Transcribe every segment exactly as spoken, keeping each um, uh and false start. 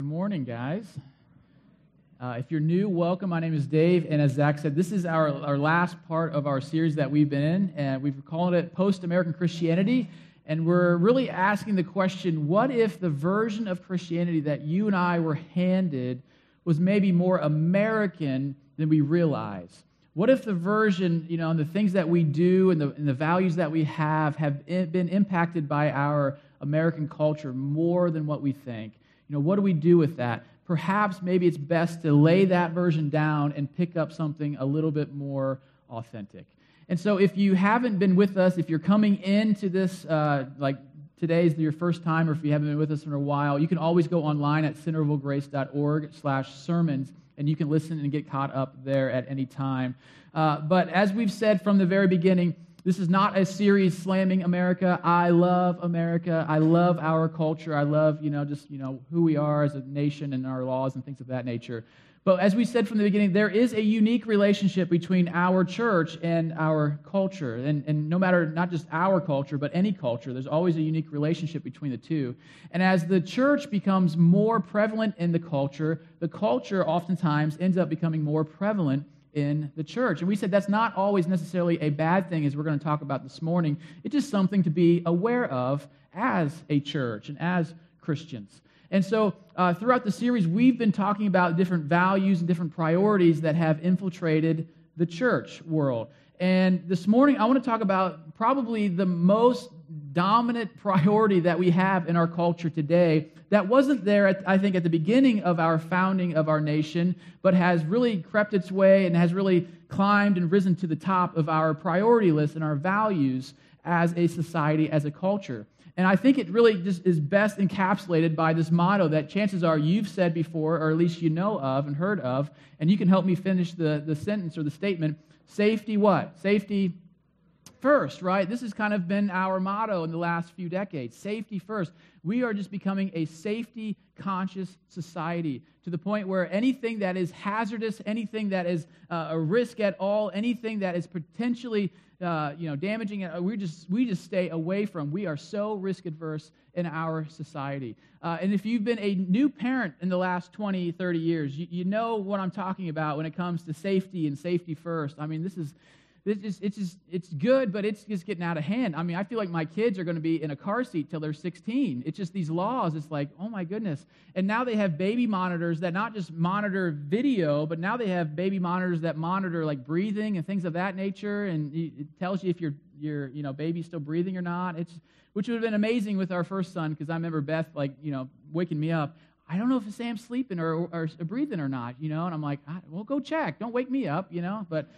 Good morning, guys. Uh, if you're new, welcome. My name is Dave, and as Zach said, this is our, our last part of our series that we've been in, and we've called it Post-American Christianity, and we're really asking the question, what if the version of Christianity that you and I were handed was maybe more American than we realize? What if the version, you know, and the things that we do and the, and the values that we have have been impacted by our American culture more than what we think? You know, what do we do with that? Perhaps maybe it's best to lay that version down and pick up something a little bit more authentic. And so if you haven't been with us, if you're coming into this, uh, like today is your first time, or if you haven't been with us in a while, you can always go online at centervillegrace.org slash sermons, and you can listen and get caught up there at any time. Uh, but as we've said from the very beginning, this is not a series slamming America. I love America. I love our culture. I love, you know, just, you know, who we are as a nation and our laws and things of that nature. But as we said from the beginning, there is a unique relationship between our church and our culture. And, and no matter not just our culture, but any culture, there's always a unique relationship between the two. And as the church becomes more prevalent in the culture, the culture oftentimes ends up becoming more prevalent in the church. And we said that's not always necessarily a bad thing, as we're going to talk about this morning. It's just something to be aware of as a church and as Christians. And so uh, throughout the series, we've been talking about different values and different priorities that have infiltrated the church world. And this morning, I want to talk about probably the most dominant priority that we have in our culture today that wasn't there, at, I think, at the beginning of our founding of our nation, but has really crept its way and has really climbed and risen to the top of our priority list and our values as a society, as a culture. And I think it really just is best encapsulated by this motto that chances are you've said before, or at least you know of and heard of, and you can help me finish the, the sentence or the statement, safety what? Safety first, right? This has kind of been our motto in the last few decades. Safety first. We are just becoming a safety-conscious society to the point where anything that is hazardous, anything that is uh, a risk at all, anything that is potentially uh, you know, damaging, uh, we just we just stay away from. We are so risk-adverse in our society. Uh, and if you've been a new parent in the last twenty, thirty years, you, you know what I'm talking about when it comes to safety and safety first. I mean, this is It's just, it's just, it's good, but it's just getting out of hand. I mean, I feel like my kids are going to be in a car seat till they're sixteen. It's just these laws. It's like, oh my goodness. And now they have baby monitors that not just monitor video, but now they have baby monitors that monitor like breathing and things of that nature. And it tells you if your your you know baby's still breathing or not. It's which would have been amazing with our first son, because I remember Beth like you know waking me up. I don't know if Sam's sleeping or, or, or breathing or not, you know. And I'm like, well, go check. Don't wake me up, you know. But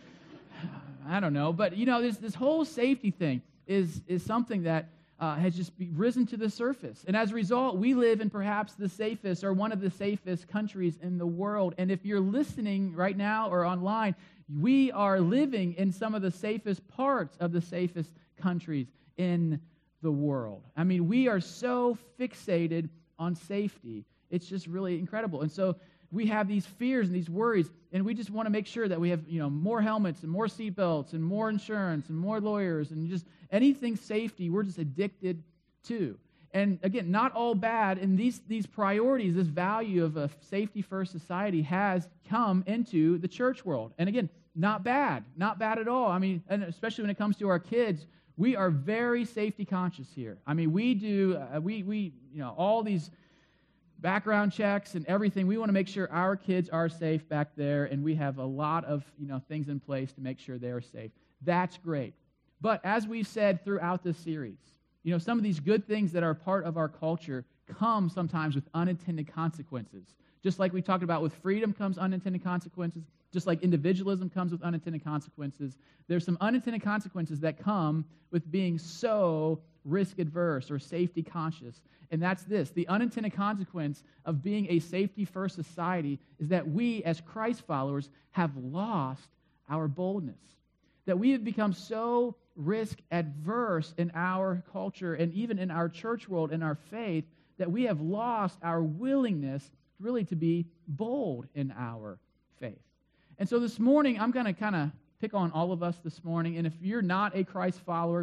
I don't know, but you know, this this whole safety thing is is something that uh, has just be risen to the surface, and as a result, we live in perhaps the safest or one of the safest countries in the world. And if you're listening right now or online, we are living in some of the safest parts of the safest countries in the world. I mean, we are so fixated on safety; it's just really incredible. And so we have these fears and these worries, and we just want to make sure that we have, you know, more helmets and more seatbelts and more insurance and more lawyers and just anything safety we're just addicted to. And again, not all bad, and these, these priorities, this value of a safety-first society has come into the church world. And again, not bad, not bad at all. I mean, and especially when it comes to our kids, we are very safety conscious here. I mean, we do, uh, we, we, you know, all these background checks and everything. We want to make sure our kids are safe back there, and we have a lot of you know things in place to make sure they are safe. That's great. But as we've said throughout this series, you know, some of these good things that are part of our culture come sometimes with unintended consequences. Just like we talked about with freedom comes unintended consequences, just like individualism comes with unintended consequences, there's some unintended consequences that come with being so risk-adverse or safety-conscious. And that's this. The unintended consequence of being a safety-first society is that we, as Christ followers, have lost our boldness. That we have become so risk-adverse in our culture and even in our church world and our faith that we have lost our willingness really to be bold in our faith. And so this morning, I'm going to kind of pick on all of us this morning. And if you're not a Christ follower,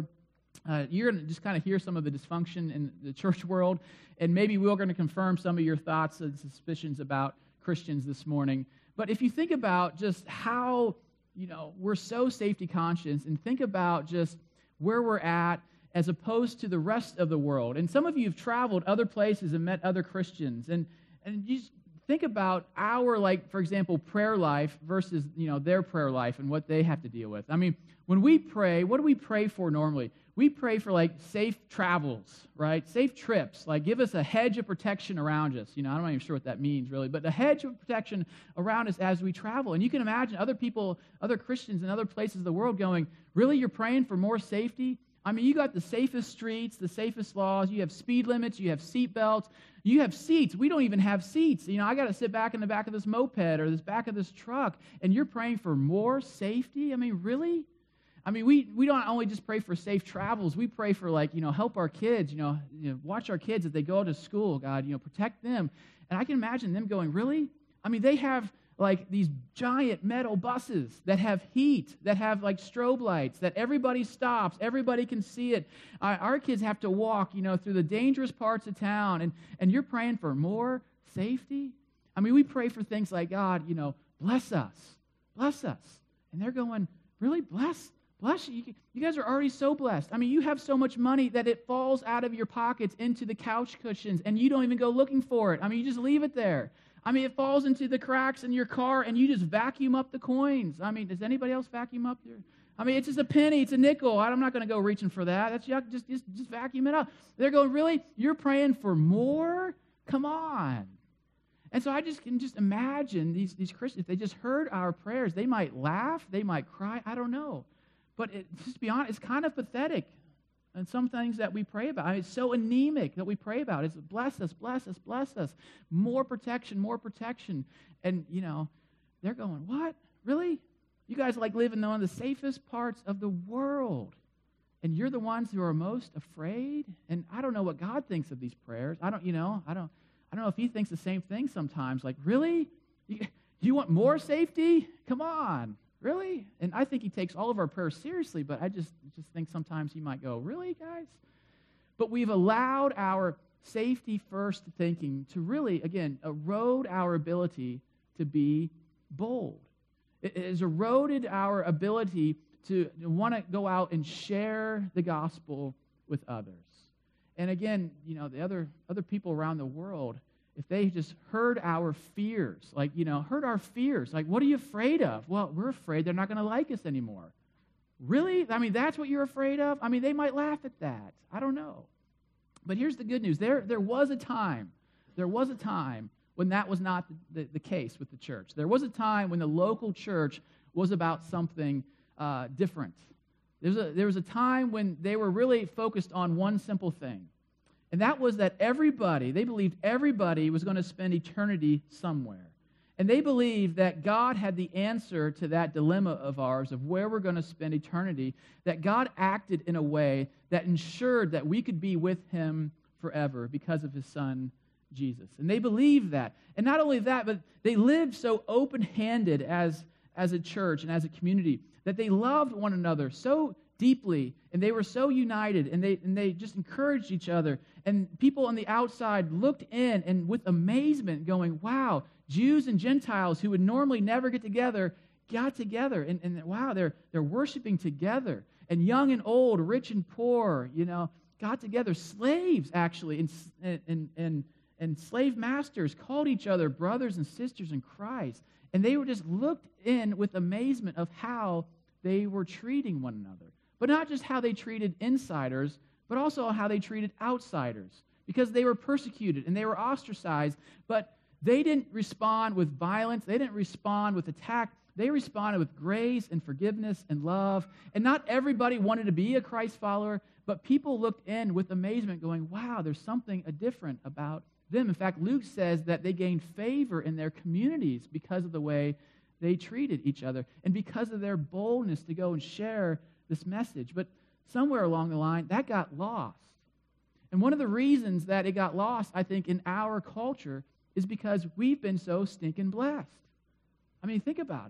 Uh, you're going to just kind of hear some of the dysfunction in the church world, and maybe we're going to confirm some of your thoughts and suspicions about Christians this morning. But if you think about just how, you know, we're so safety conscious, and think about just where we're at as opposed to the rest of the world. And some of you have traveled other places and met other Christians, and and you just think about our, like, for example, prayer life versus, you know, their prayer life and what they have to deal with. I mean, when we pray, what do we pray for normally? We pray for, like, safe travels, right? Safe trips. Like, give us a hedge of protection around us. You know, I'm not even sure what that means, really, but a hedge of protection around us as we travel. And you can imagine other people, other Christians in other places of the world going, really, you're praying for more safety? I mean, you got the safest streets, the safest laws. You have speed limits. You have seat belts. You have seats. We don't even have seats. You know, I got to sit back in the back of this moped or this back of this truck, and you're praying for more safety? I mean, really? I mean, we, we don't only just pray for safe travels. We pray for, like, you know, help our kids, you know, you know, watch our kids as they go to school, God, you know, protect them. And I can imagine them going, really? I mean, they have, like, these giant metal buses that have heat, that have, like, strobe lights, that everybody stops, everybody can see it. Uh, our kids have to walk, you know, through the dangerous parts of town, and, and you're praying for more safety? I mean, we pray for things like, God, you know, bless us, bless us. And they're going, really, bless Bless you. You guys are already so blessed. I mean, you have so much money that it falls out of your pockets into the couch cushions, and you don't even go looking for it. I mean, you just leave it there. I mean, it falls into the cracks in your car, and you just vacuum up the coins. I mean, does anybody else vacuum up your... I mean, it's just a penny. It's a nickel. I'm not going to go reaching for that. That's yuck. Just, just, just vacuum it up. They're going, really? You're praying for more? Come on. And so I just can just imagine these, these Christians, if they just heard our prayers, they might laugh. They might cry. I don't know. But it, just to be honest, it's kind of pathetic. And some things that we pray about, I mean, it's so anemic that we pray about. It's bless us, bless us, bless us. More protection, more protection. And, you know, they're going, what? Really? You guys like live in one of the safest parts of the world. And you're the ones who are most afraid? And I don't know what God thinks of these prayers. I don't, you know, I don't, I don't know if he thinks the same thing sometimes. Like, really? You, you want more safety? Come on. Really? And I think he takes all of our prayers seriously, but I just, just think sometimes he might go, really, guys? But we've allowed our safety-first thinking to really, again, erode our ability to be bold. It has eroded our ability to want to go out and share the gospel with others. And again, you know, the other, other people around the world, if they just heard our fears, like, you know, heard our fears, like, what are you afraid of? Well, we're afraid they're not going to like us anymore. Really? I mean, that's what you're afraid of? I mean, they might laugh at that. I don't know. But here's the good news. There, there was a time, there was a time when that was not the, the, the case with the church. There was a time when the local church was about something uh, different. There was, a, there was a time when they were really focused on one simple thing. And that was that everybody, they believed everybody was going to spend eternity somewhere. And they believed that God had the answer to that dilemma of ours of where we're going to spend eternity, that God acted in a way that ensured that we could be with him forever because of his son, Jesus. And they believed that. And not only that, but they lived so open-handed as, as a church and as a community that they loved one another so deeply, and they were so united, and they and they just encouraged each other. And people on the outside looked in and with amazement going, wow, Jews and Gentiles who would normally never get together got together. And, and wow, they're they're worshiping together. And young and old, rich and poor, you know, got together. Slaves, actually, and, and, and, and slave masters called each other brothers and sisters in Christ. And they were just looked in with amazement of how they were treating one another. But not just how they treated insiders, but also how they treated outsiders. Because they were persecuted and they were ostracized, but they didn't respond with violence. They didn't respond with attack. They responded with grace and forgiveness and love. And not everybody wanted to be a Christ follower, but people looked in with amazement going, wow, there's something different about them. In fact, Luke says that they gained favor in their communities because of the way they treated each other and because of their boldness to go and share this message. But somewhere along the line, that got lost. And one of the reasons that it got lost, I think, in our culture is because we've been so stinking blessed. I mean, think about it.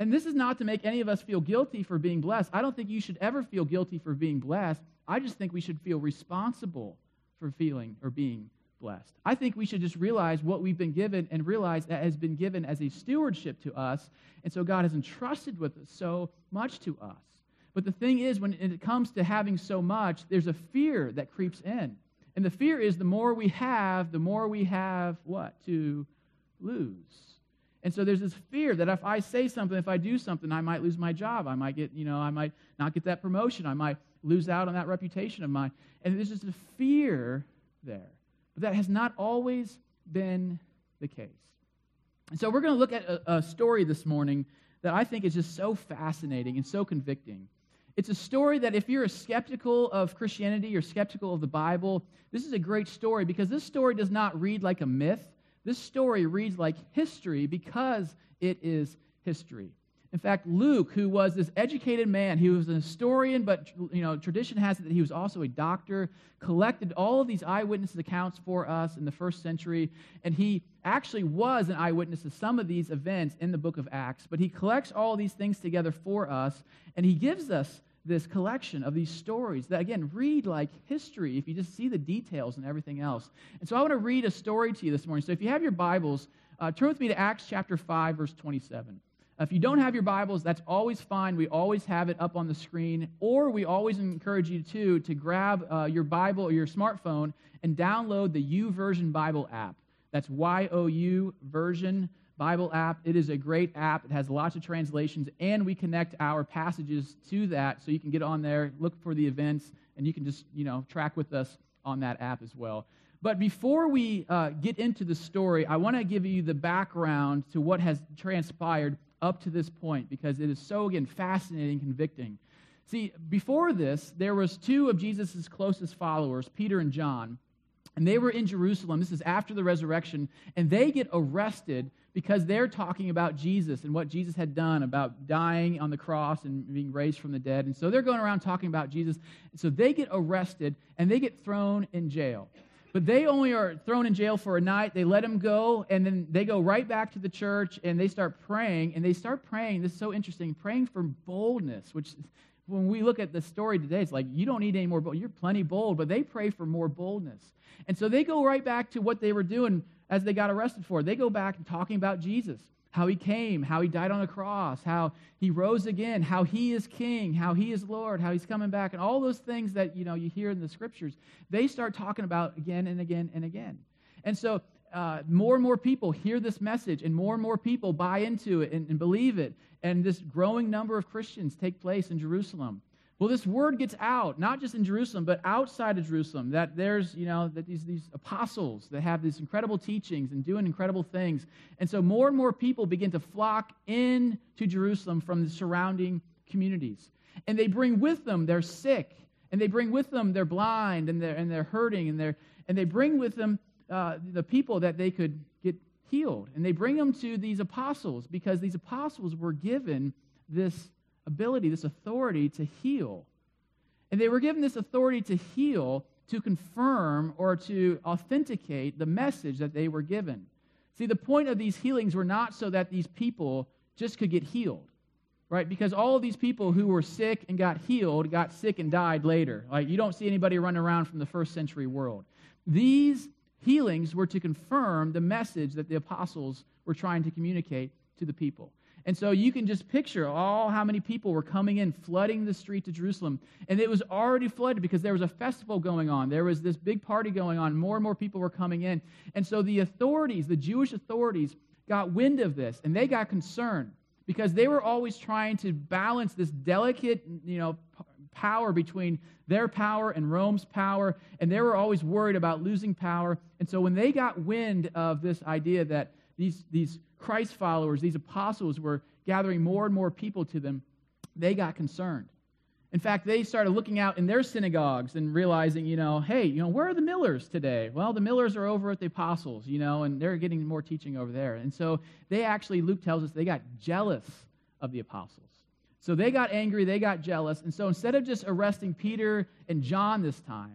And this is not to make any of us feel guilty for being blessed. I don't think you should ever feel guilty for being blessed. I just think we should feel responsible for feeling or being blessed. I think we should just realize what we've been given and realize that has been given as a stewardship to us. And so God has entrusted with so much to us. But the thing is, when it comes to having so much, there's a fear that creeps in. And the fear is the more we have, the more we have what? To lose. And so there's this fear that if I say something, if I do something, I might lose my job. I might get, you know, I might not get that promotion. I might lose out on that reputation of mine. And there's just a fear there. But that has not always been the case. And so we're going to look at a, a story this morning that I think is just so fascinating and so convicting. It's a story that if you're skeptical of Christianity or skeptical of the Bible, this is a great story because this story does not read like a myth. This story reads like history because it is history. In fact, Luke, who was this educated man, he was an historian, but you know, tradition has it that he was also a doctor, collected all of these eyewitness accounts for us in the first century, and he actually was an eyewitness to some of these events in the book of Acts, but he collects all these things together for us, and he gives us this collection of these stories that, again, read like history if you just see the details and everything else. And so I want to read a story to you this morning. So if you have your Bibles, uh, turn with me to Acts chapter five, verse twenty-seven. If you don't have your Bibles, that's always fine. We always have it up on the screen. Or we always encourage you, too, to grab uh, your Bible or your smartphone and download the YouVersion Bible app. That's Y O U Version Bible app. It is a great app. It has lots of translations, and we connect our passages to that so you can get on there, look for the events, and you can just, you know, track with us on that app as well. But before we uh, get into the story, I want to give you the background to what has transpired up to this point, because it is so, again, fascinating, convicting. See, before this, there was two of Jesus' closest followers, Peter and John, and they were in Jerusalem. This is after the resurrection, and they get arrested because they're talking about Jesus and what Jesus had done, about dying on the cross and being raised from the dead. And so they're going around talking about Jesus. And so they get arrested, and they get thrown in jail. But they only are thrown in jail for a night. They let them go, and then they go right back to the church, and they start praying. And they start praying, this is so interesting, praying for boldness, which when we look at the story today, it's like, you don't need any more bold. You're plenty bold, but they pray for more boldness. And so they go right back to what they were doing as they got arrested for. They go back and talking about Jesus, how he came, how he died on the cross, how he rose again, how he is king, how he is Lord, how he's coming back, and all those things that, you know, you hear in the scriptures, they start talking about again and again and again. And so uh, more and more people hear this message, and more and more people buy into it and, and believe it, and this growing number of Christians take place in Jerusalem. Well, this word gets out, not just in Jerusalem, but outside of Jerusalem, that there's, you know, that these, these apostles that have these incredible teachings and doing incredible things. And so more and more people begin to flock into Jerusalem from the surrounding communities. And they bring with them their sick, and they bring with them their blind, and they're, and they're hurting, and, they're, and they bring with them uh, the people that they could get healed. And they bring them to these apostles because these apostles were given this ability, this authority to heal. And they were given this authority to heal to confirm or to authenticate the message that they were given. See, the point of these healings were not so that these people just could get healed, right? Because all of these people who were sick and got healed got sick and died later. Like, you don't see anybody running around from the first century world. These healings were to confirm the message that the apostles were trying to communicate to the people. And so you can just picture all how many people were coming in, flooding the streets of Jerusalem. And it was already flooded because there was a festival going on. There was this big party going on. More and more people were coming in. And so the authorities, the Jewish authorities, got wind of this, and they got concerned because they were always trying to balance this delicate, you know, power between their power and Rome's power, and they were always worried about losing power. And so when they got wind of this idea that these, these Christ followers, these apostles were gathering more and more people to them, they got concerned. In fact, they started looking out in their synagogues and realizing, you know, hey, you know, where are the Millers today? Well, the Millers are over at the apostles, you know, and they're getting more teaching over there. And so they actually, Luke tells us, they got jealous of the apostles. So they got angry, they got jealous, and so instead of just arresting Peter and John this time,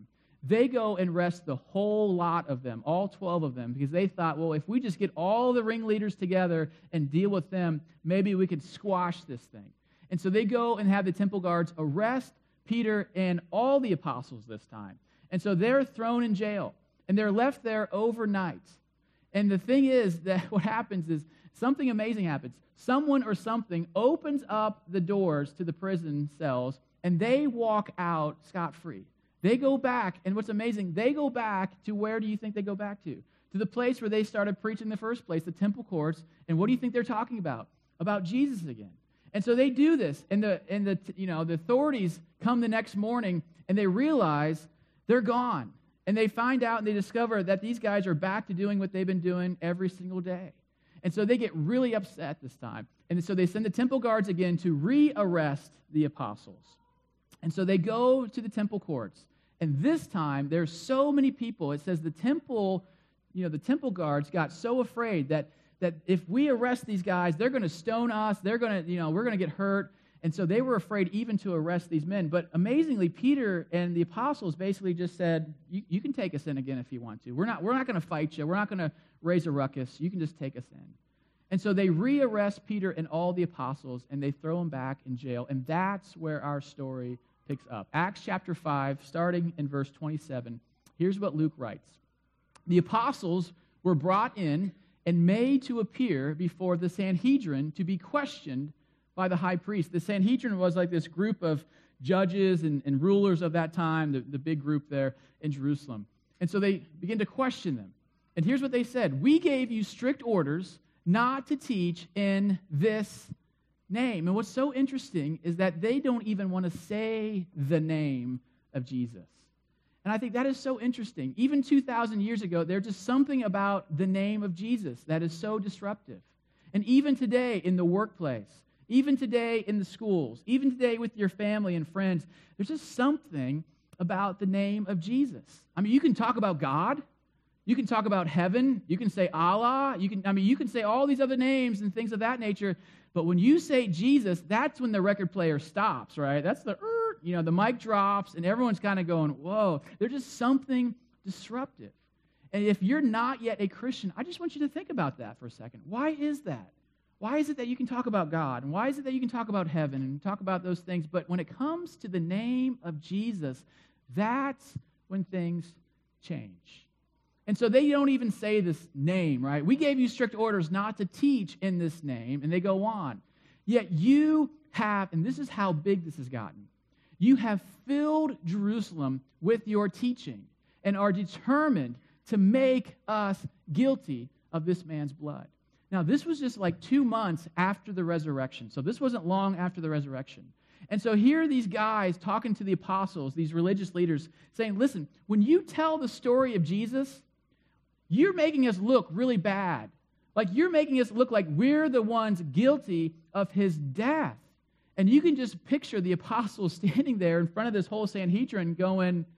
they go and arrest the whole lot of them, all twelve of them, because they thought, well, if we just get all the ringleaders together and deal with them, maybe we could squash this thing. And so they go and have the temple guards arrest Peter and all the apostles this time. And so they're thrown in jail, and they're left there overnight. And the thing is that what happens is something amazing happens. Someone or something opens up the doors to the prison cells, and they walk out scot-free. They go back, and what's amazing, they go back to where do you think they go back to? To the place where they started preaching in the first place, the temple courts. And what do you think they're talking about? About Jesus again. And so they do this, and the and the you know the authorities come the next morning, and they realize they're gone. And they find out and they discover that these guys are back to doing what they've been doing every single day. And so they get really upset this time. And so they send the temple guards again to re-arrest the apostles. And so they go to the temple courts. And this time, there's so many people. It says the temple, you know, the temple guards got so afraid that, that if we arrest these guys, they're going to stone us. They're going to, you know, we're going to get hurt. And so they were afraid even to arrest these men. But amazingly, Peter and the apostles basically just said, you, you can take us in again if you want to. We're not, we're not going to fight you. We're not going to raise a ruckus. You can just take us in. And so they re-arrest Peter and all the apostles, and they throw them back in jail. And that's where our story picks up. Acts chapter five, starting in verse twenty-seven. Here's what Luke writes. The apostles were brought in and made to appear before the Sanhedrin to be questioned by the high priest. The Sanhedrin was like this group of judges and, and rulers of that time, the, the big group there in Jerusalem. And so they begin to question them. And here's what they said. We gave you strict orders not to teach in this name. And what's so interesting is that they don't even want to say the name of Jesus. And I think that is so interesting. Even two thousand years ago, there's just something about the name of Jesus that is so disruptive. And even today in the workplace, even today in the schools, even today with your family and friends, there's just something about the name of Jesus. I mean, you can talk about God. You can talk about heaven. You can say Allah. You can, I mean, you can say all these other names and things of that nature. But when you say Jesus, that's when the record player stops, right? That's the, you know, the mic drops, and everyone's kind of going, whoa. There's just something disruptive. And if you're not yet a Christian, I just want you to think about that for a second. Why is that? Why is it that you can talk about God? And why is it that you can talk about heaven and talk about those things? But when it comes to the name of Jesus, that's when things change. And so they don't even say this name, right? We gave you strict orders not to teach in this name, and they go on. Yet you have, and this is how big this has gotten, you have filled Jerusalem with your teaching and are determined to make us guilty of this man's blood. Now, this was just like two months after the resurrection. So this wasn't long after the resurrection. And so here are these guys talking to the apostles, these religious leaders, saying, listen, when you tell the story of Jesus, you're making us look really bad. Like you're making us look like we're the ones guilty of his death. And you can just picture the apostles standing there in front of this whole Sanhedrin going,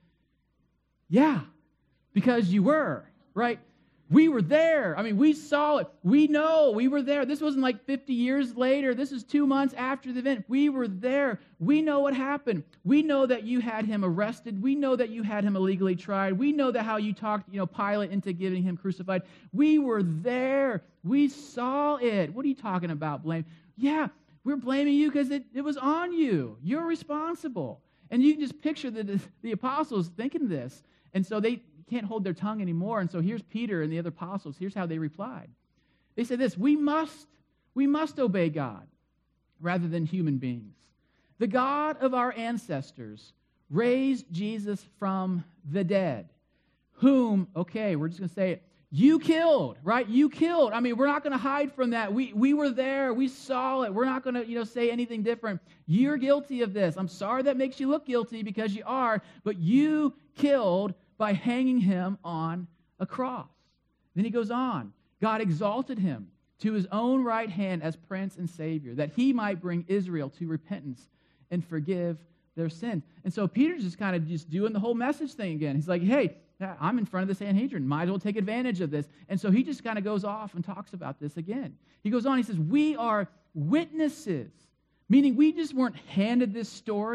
yeah, because you were, right? We were there. I mean, we saw it. We know we were there. This wasn't like fifty years later. This is two months after the event. We were there. We know what happened. We know that you had him arrested. We know that you had him illegally tried. We know that how you talked, you know, Pilate into getting him crucified. We were there. We saw it. What are you talking about, blame? Yeah, we're blaming you because it, it was on you. You're responsible. And you can just picture the, the apostles thinking this. And so they can't hold their tongue anymore. And so here's Peter and the other apostles. Here's how they replied. They said this, we must, we must obey God rather than human beings. The God of our ancestors raised Jesus from the dead, whom, okay, we're just going to say it, you killed, right? You killed. I mean, we're not going to hide from that. We we were there. We saw it. We're not going to, you know, say anything different. You're guilty of this. I'm sorry that makes you look guilty because you are, but you killed by hanging him on a cross. Then he goes on. God exalted him to his own right hand as Prince and Savior, that he might bring Israel to repentance and forgive their sin. And so Peter's just kind of just doing the whole message thing again. He's like, hey, I'm in front of the Sanhedrin. Might as well take advantage of this. And so he just kind of goes off and talks about this again. He goes on, he says, we are witnesses, meaning we just weren't handed this story.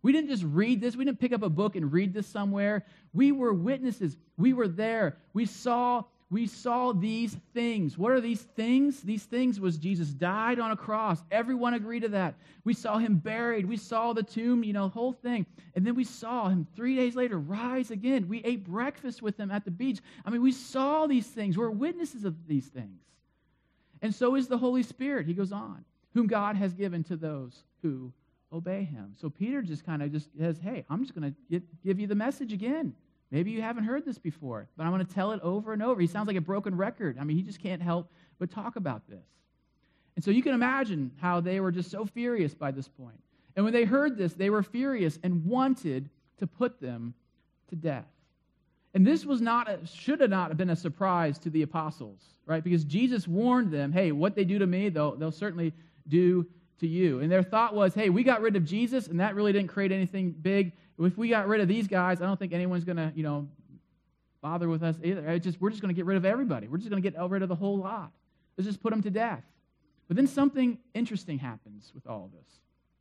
We didn't just read this. We didn't pick up a book and read this somewhere. We were witnesses. We were there. We saw, we saw these things. What are these things? These things was Jesus died on a cross. Everyone agreed to that. We saw him buried. We saw the tomb, you know, the whole thing. And then we saw him three days later rise again. We ate breakfast with him at the beach. I mean, we saw these things. We're witnesses of these things. And so is the Holy Spirit, he goes on, whom God has given to those who obey him. So Peter just kind of just says, hey, I'm just going to give you the message again. Maybe you haven't heard this before, but I'm going to tell it over and over. He sounds like a broken record. I mean, he just can't help but talk about this. And so you can imagine how they were just so furious by this point. And when they heard this, they were furious and wanted to put them to death. And this was not, a, should have not been a surprise to the apostles, right? Because Jesus warned them, hey, what they do to me, they'll, they'll certainly do to you. And their thought was, hey, we got rid of Jesus, and that really didn't create anything big. If we got rid of these guys, I don't think anyone's going to, you know, bother with us either. It's just, we're just going to get rid of everybody. We're just going to get rid of the whole lot. Let's just put them to death. But then something interesting happens with all of this.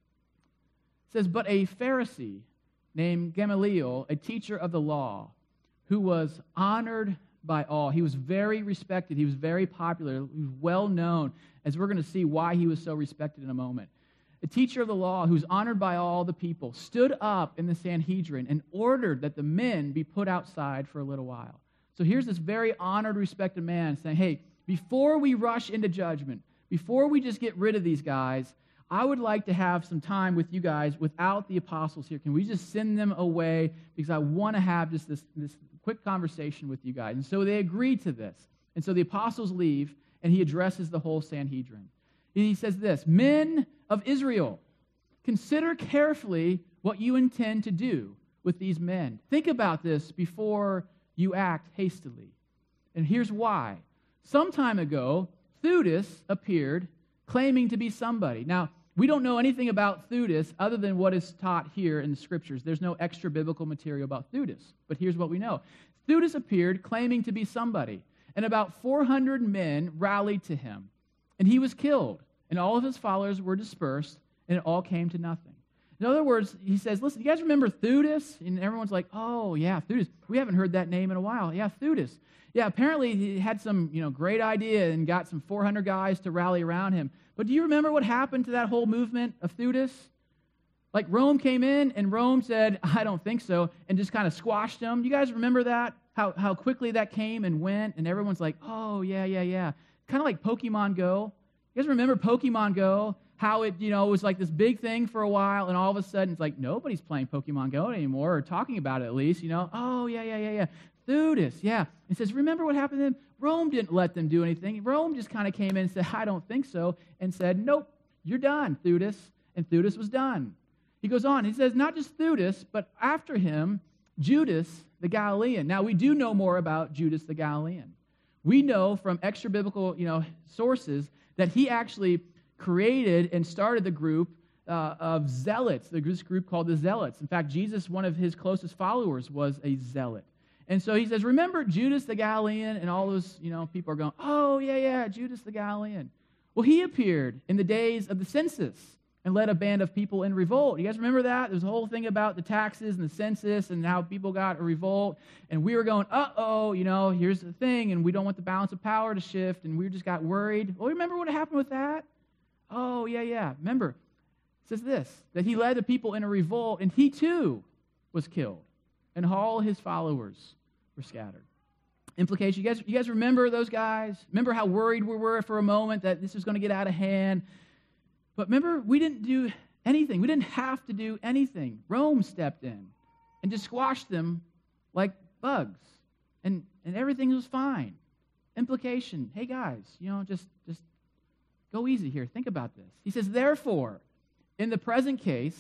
It says, but a Pharisee named Gamaliel, a teacher of the law, who was honored by all. He was very respected. He was very popular. He was well known, as we're going to see why he was so respected in a moment. A teacher of the law who's honored by all the people stood up in the Sanhedrin and ordered that the men be put outside for a little while. So here's this very honored, respected man saying, hey, before we rush into judgment, before we just get rid of these guys, I would like to have some time with you guys without the apostles here. Can we just send them away? Because I want to have just this, this quick conversation with you guys. And so they agreed to this. And so the apostles leave, and he addresses the whole Sanhedrin. And he says this, men of Israel, consider carefully what you intend to do with these men. Think about this before you act hastily. And here's why. Some time ago, Theudas appeared claiming to be somebody. Now, we don't know anything about Theudas other than what is taught here in the Scriptures. There's no extra biblical material about Theudas. But here's what we know. Theudas appeared claiming to be somebody, and about four hundred men rallied to him. And he was killed, and all of his followers were dispersed, and it all came to nothing. In other words, he says, listen, you guys remember Theudas? And everyone's like, oh, yeah, Theudas. We haven't heard that name in a while. Yeah, Theudas. Yeah, apparently he had some, you know, great idea and got some four hundred guys to rally around him. But do you remember what happened to that whole movement of Theudas? Like Rome came in and Rome said, I don't think so, and just kind of squashed them. You guys remember that? How how quickly that came and went, and everyone's like, oh, yeah, yeah, yeah. Kind of like Pokemon Go. You guys remember Pokemon Go? How it, you know, was like this big thing for a while, and all of a sudden it's like nobody's playing Pokemon Go anymore, or talking about it at least, you know. Oh, yeah, yeah, yeah, yeah. Theudas, yeah. It says, remember what happened to them? Rome didn't let them do anything. Rome just kind of came in and said, I don't think so, and said, nope, you're done, Theudas. And Theudas was done. He goes on, he says, not just Theudas, but after him, Judas the Galilean. Now, we do know more about Judas the Galilean. We know from extra-biblical, you know, sources that he actually created and started the group uh, of zealots, this group called the Zealots. In fact, Jesus, one of his closest followers, was a zealot. And so he says, remember Judas the Galilean? And all those, you know, people are going, oh, yeah, yeah, Judas the Galilean. Well, he appeared in the days of the census and led a band of people in revolt. You guys remember that? There's a whole thing about the taxes and the census and how people got a revolt. And we were going, uh-oh, you know, here's the thing, and we don't want the balance of power to shift, and we just got worried. Well, remember what happened with that? Oh, yeah, yeah. Remember, it says this, that he led the people in a revolt, and he too was killed, and all his followers were scattered. Implication, you guys, you guys remember those guys? Remember how worried we were for a moment that this was going to get out of hand? But remember, we didn't do anything. We didn't have to do anything. Rome stepped in and just squashed them like bugs, and, and everything was fine. Implication, hey guys, you know, just, just go easy here. Think about this. He says, therefore, in the present case,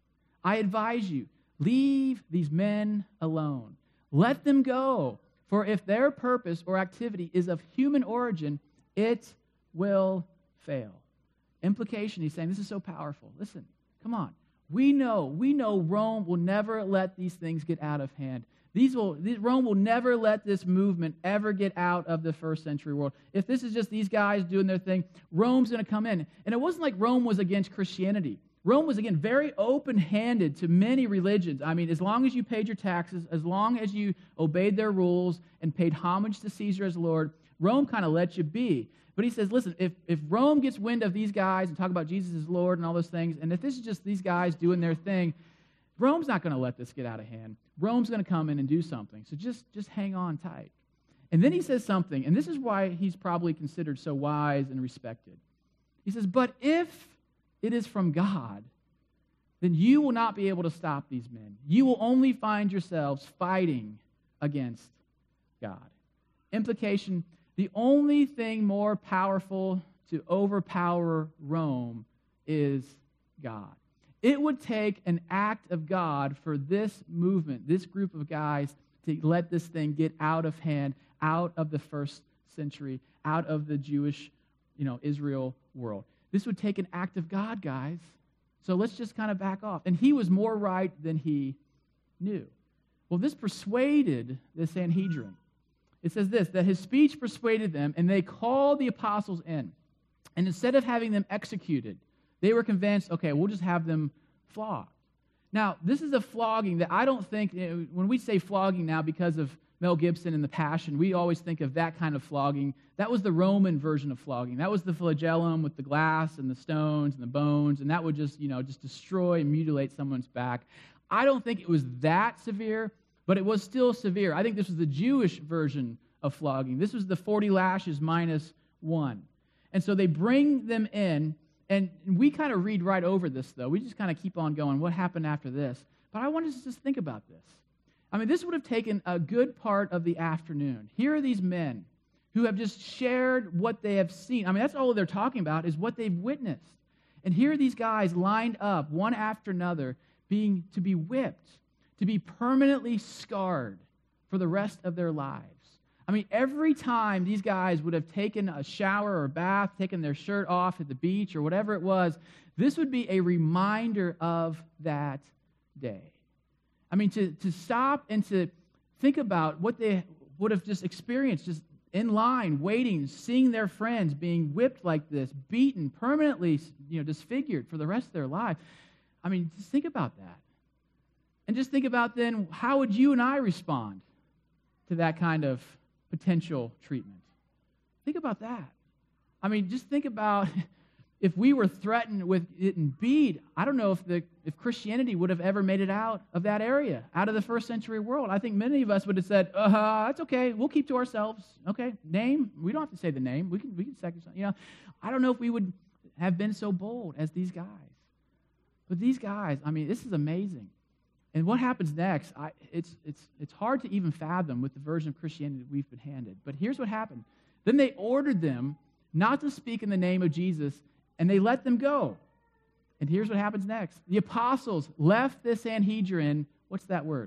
I advise you, leave these men alone. Let them go, for if their purpose or activity is of human origin, it will fail. Implication, he's saying, this is so powerful. Listen, come on. We know, we know Rome will never let these things get out of hand. These will, these, Rome will never let this movement ever get out of the first century world. If this is just these guys doing their thing, Rome's going to come in. And it wasn't like Rome was against Christianity. Rome was, again, very open-handed to many religions. I mean, as long as you paid your taxes, as long as you obeyed their rules and paid homage to Caesar as Lord, Rome kind of let you be. But he says, listen, if, if Rome gets wind of these guys and talk about Jesus as Lord and all those things, and if this is just these guys doing their thing, Rome's not going to let this get out of hand. Rome's going to come in and do something. So just, just hang on tight. And then he says something, and this is why he's probably considered so wise and respected. He says, but if it is from God, then you will not be able to stop these men. You will only find yourselves fighting against God. Implication, the only thing more powerful to overpower Rome is God. It would take an act of God for this movement, this group of guys, to let this thing get out of hand, out of the first century, out of the Jewish, you know, Israel world. This would take an act of God, guys. So let's just kind of back off. And he was more right than he knew. Well, this persuaded the Sanhedrin. It says this, that his speech persuaded them, and they called the apostles in. And instead of having them executed, they were convinced, okay, we'll just have them flogged. Now, this is a flogging that I don't think, you know, when we say flogging now because of Mel Gibson and The Passion, we always think of that kind of flogging. That was the Roman version of flogging. That was the flagellum with the glass and the stones and the bones, and that would just, you know, just destroy and mutilate someone's back. I don't think it was that severe, but it was still severe. I think this was the Jewish version of flogging. This was the forty lashes minus one. And so they bring them in, and we kind of read right over this, though. We just kind of keep on going. What happened after this? But I want us to just think about this. I mean, this would have taken a good part of the afternoon. Here are these men who have just shared what they have seen. I mean, that's all they're talking about is what they've witnessed. And here are these guys lined up, one after another, being to be whipped, to be permanently scarred for the rest of their lives. I mean, every time these guys would have taken a shower or a bath, taken their shirt off at the beach or whatever it was, this would be a reminder of that day. I mean, to, to stop and to think about what they would have just experienced, just in line, waiting, seeing their friends being whipped like this, beaten, permanently, you know, disfigured for the rest of their life. I mean, just think about that. And just think about then, how would you and I respond to that kind of potential treatment? Think about that. I mean, just think about if we were threatened with getting beat. I don't know if the if Christianity would have ever made it out of that area, out of the first century world. I think many of us would have said, "Uh, that's okay. We'll keep to ourselves. Okay, name. We don't have to say the name. We can we can second. You know, I don't know if we would have been so bold as these guys. But these guys, I mean, this is amazing. And what happens next? I, it's it's it's hard to even fathom with the version of Christianity that we've been handed. But here's what happened. Then they ordered them not to speak in the name of Jesus, and they let them go. And here's what happens next. The apostles left the Sanhedrin, what's that word?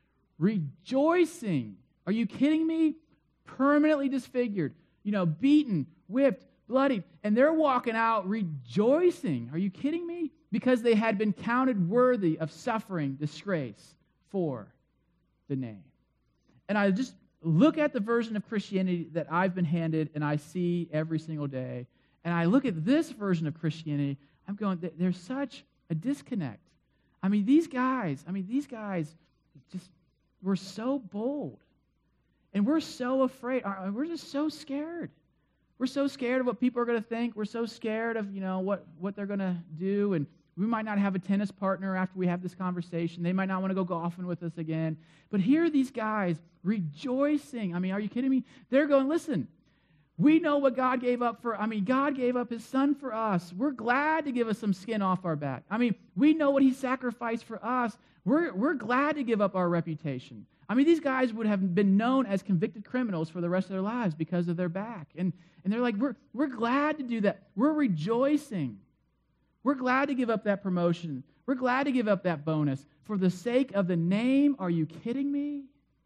Rejoicing. Are you kidding me? Permanently disfigured, you know, beaten, whipped, bloodied. And they're walking out rejoicing. Are you kidding me? Because they had been counted worthy of suffering disgrace for the name. And I just look at the version of Christianity that I've been handed and I see every single day. And I look at this version of Christianity, I'm going, there's such a disconnect. I mean, these guys, I mean, these guys just were so bold. And we're so afraid. We're just so scared. We're so scared of what people are going to think. We're so scared of, you know, what, what they're going to do. And we might not have a tennis partner after we have this conversation. They might not want to go golfing with us again. But here are these guys rejoicing. I mean, are you kidding me? They're going, listen, we know what God gave up for, I mean, God gave up his son for us. We're glad to give us some skin off our back. I mean, we know what he sacrificed for us. We're, we're glad to give up our reputation. I mean, these guys would have been known as convicted criminals for the rest of their lives because of their back. And, and they're like, we're, we're glad to do that. We're rejoicing. We're glad to give up that promotion. We're glad to give up that bonus for the sake of the name. Are you kidding me?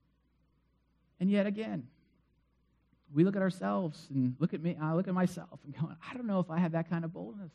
And yet again, we look at ourselves and look at me, I look at myself and going, I don't know if I have that kind of boldness.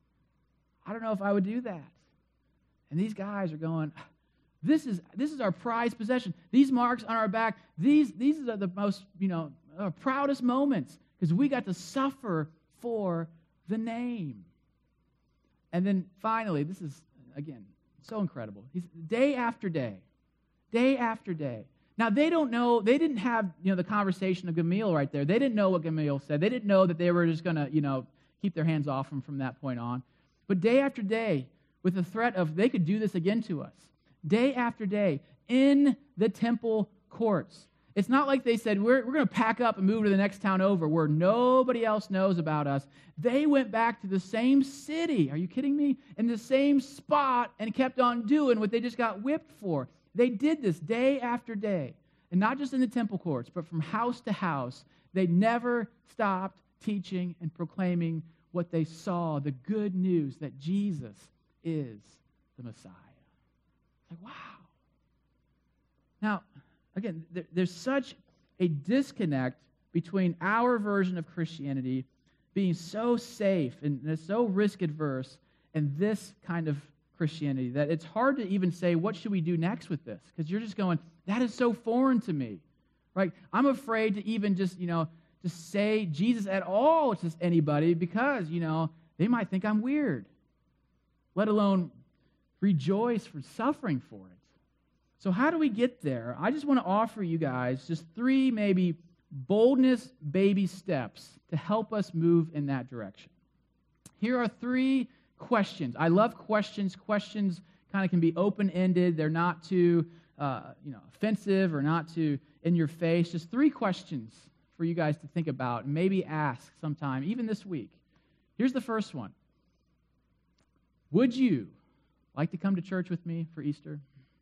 I don't know if I would do that. And these guys are going, this is this is our prized possession. These marks on our back, these, these are the most, you know, our proudest moments because we got to suffer for the name. And then finally, this is, again, so incredible. He's day after day, day after day. Now, they don't know, they didn't have, you know, the conversation of Gamaliel right there. They didn't know what Gamaliel said. They didn't know that they were just going to, you know, keep their hands off him from that point on. But day after day, with the threat of they could do this again to us, day after day, in the temple courts. It's not like they said, we're, we're going to pack up and move to the next town over where nobody else knows about us. They went back to the same city, are you kidding me? In the same spot and kept on doing what they just got whipped for. They did this day after day. And not just in the temple courts, but from house to house. They never stopped teaching and proclaiming what they saw, the good news that Jesus is the Messiah. It's like, wow. Now, again, there, there's such a disconnect between our version of Christianity being so safe and, and so risk-adverse and this kind of Christianity that it's hard to even say, what should we do next with this? Because you're just going, that is so foreign to me, right? I'm afraid to even just, you know, to say Jesus at all to anybody because, you know, they might think I'm weird, let alone rejoice for suffering for it. So how do we get there? I just want to offer you guys just three maybe boldness baby steps to help us move in that direction. Here are three questions. I love questions. Questions kind of can be open-ended. They're not too uh, you know, offensive or not too in your face. Just three questions for you guys to think about and maybe ask sometime, even this week. Here's the first one. Would you like to come to church with me for Easter?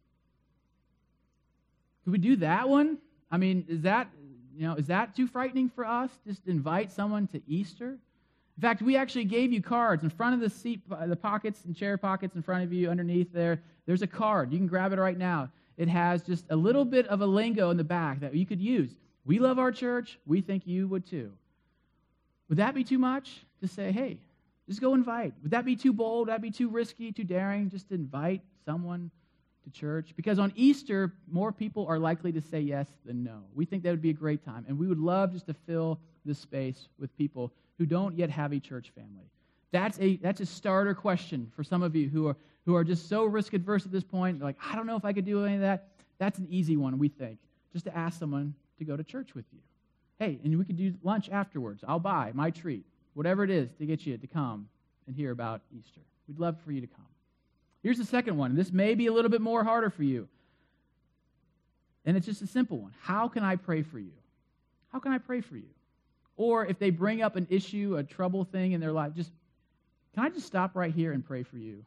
Could we do that one? I mean, is that, you know, is that too frightening for us? Just invite someone to Easter? In fact, we actually gave you cards in front of the seat, the pockets and chair pockets in front of you, underneath there. There's a card. You can grab it right now. It has just a little bit of a lingo in the back that you could use. We love our church. We think you would too. Would that be too much to say, hey, just go invite? Would that be too bold? Would that be too risky, too daring, just to invite someone to church? Because on Easter, more people are likely to say yes than no. We think that would be a great time, and we would love just to fill this space with people who don't yet have a church family. That's a that's a starter question for some of you who are who are just so risk adverse at this point. Like, I don't know if I could do any of that. That's an easy one, we think, just to ask someone to go to church with you. Hey, and we could do lunch afterwards. I'll buy my treat, whatever it is, to get you to come and hear about Easter. We'd love for you to come. Here's the second one. This may be a little bit more harder for you. And it's just a simple one. How can I pray for you? How can I pray for you? Or if they bring up an issue, a trouble thing in their life, just, can I just stop right here and pray for you?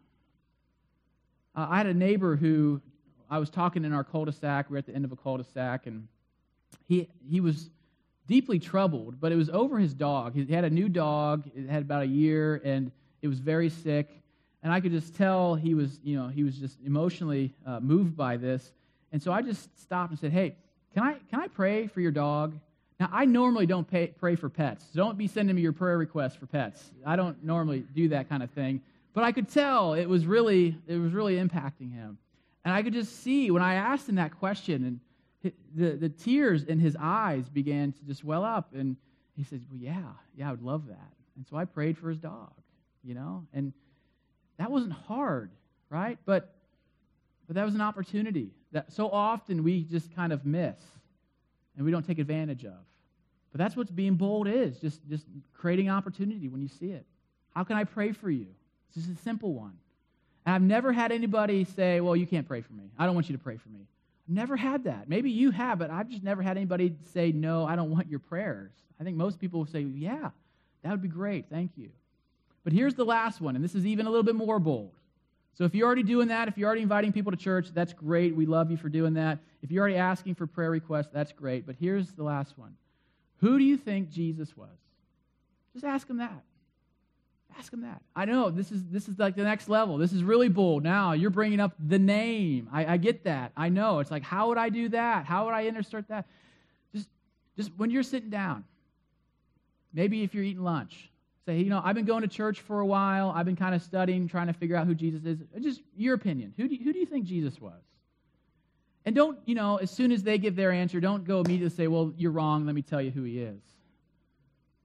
Uh, I had a neighbor who, I was talking in our cul-de-sac. We were at the end of a cul-de-sac, and he he was deeply troubled, but it was over his dog. He had a new dog. It had about a year, and it was very sick. And I could just tell he was, you know, he was just emotionally uh, moved by this. And so I just stopped and said, hey, can I can I pray for your dog? Now, I normally don't pay, pray for pets. So don't be sending me your prayer requests for pets. I don't normally do that kind of thing. But I could tell it was really it was really impacting him. And I could just see when I asked him that question, and the, the tears in his eyes began to just well up. And he said, well, yeah, yeah, I would love that. And so I prayed for his dog, you know. And that wasn't hard, right? But but that was an opportunity that so often we just kind of miss and we don't take advantage of. But that's what being bold is, just, just creating opportunity when you see it. How can I pray for you? It's just a simple one. And I've never had anybody say, well, you can't pray for me. I don't want you to pray for me. I've never had that. Maybe you have, but I've just never had anybody say, no, I don't want your prayers. I think most people will say, yeah, that would be great. Thank you. But here's the last one, and this is even a little bit more bold. So if you're already doing that, if you're already inviting people to church, that's great. We love you for doing that. If you're already asking for prayer requests, that's great. But here's the last one. Who do you think Jesus was? Just ask him that. Ask him that. I know this is this is like the next level. This is really bold. Now you're bringing up the name. I, I get that. I know. It's like, how would I do that? How would I insert that? Just, just when you're sitting down, maybe if you're eating lunch, say, you know, I've been going to church for a while. I've been kind of studying, trying to figure out who Jesus is. Just your opinion. Who do you, who do you think Jesus was? And don't, you know, as soon as they give their answer, don't go immediately say, well, you're wrong. Let me tell you who he is.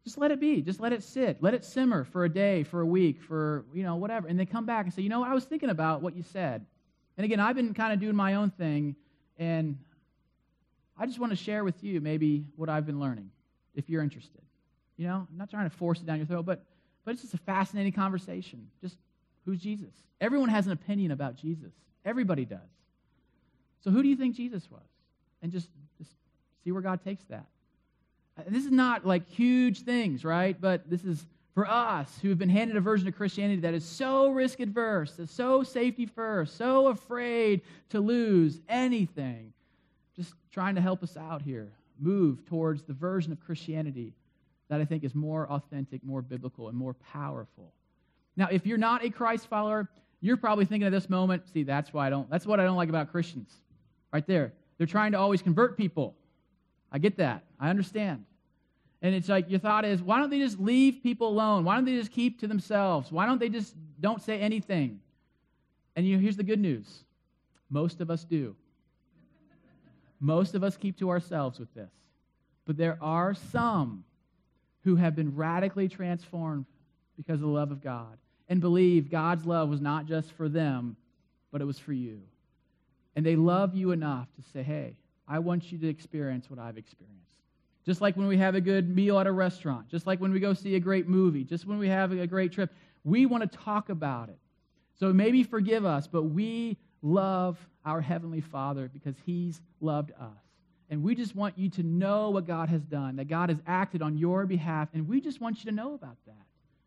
Just let it be. Just let it sit. Let it simmer for a day, for a week, for, you know, whatever. And they come back and say, you know, I was thinking about what you said. And again, I've been kind of doing my own thing, and I just want to share with you maybe what I've been learning, if you're interested. You know, I'm not trying to force it down your throat, but, but it's just a fascinating conversation. Just, who's Jesus? Everyone has an opinion about Jesus. Everybody does. So who do you think Jesus was? And just, just see where God takes that. And this is not like huge things, right? But this is for us who have been handed a version of Christianity that is so risk-adverse, that's so safety-first, so afraid to lose anything. Just trying to help us out here, move towards the version of Christianity that I think is more authentic, more biblical, and more powerful. Now, if you're not a Christ follower, you're probably thinking at this moment, see, that's why I don't, that's what I don't like about Christians. Right there. They're trying to always convert people. I get that. I understand. And it's like your thought is, why don't they just leave people alone? Why don't they just keep to themselves? Why don't they just don't say anything? And you know, here's the good news. Most of us do. Most of us keep to ourselves with this. But there are some who have been radically transformed because of the love of God and believe God's love was not just for them, but it was for you. And they love you enough to say, hey, I want you to experience what I've experienced. Just like when we have a good meal at a restaurant, just like when we go see a great movie, just when we have a great trip, we want to talk about it. So maybe forgive us, but we love our Heavenly Father because He's loved us. And we just want you to know what God has done, that God has acted on your behalf, and we just want you to know about that.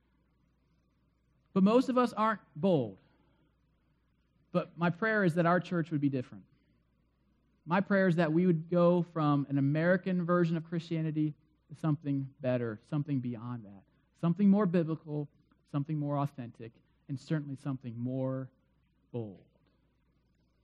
But most of us aren't bold. But my prayer is that our church would be different. My prayer is that we would go from an American version of Christianity to something better, something beyond that, something more biblical, something more authentic, and certainly something more bold.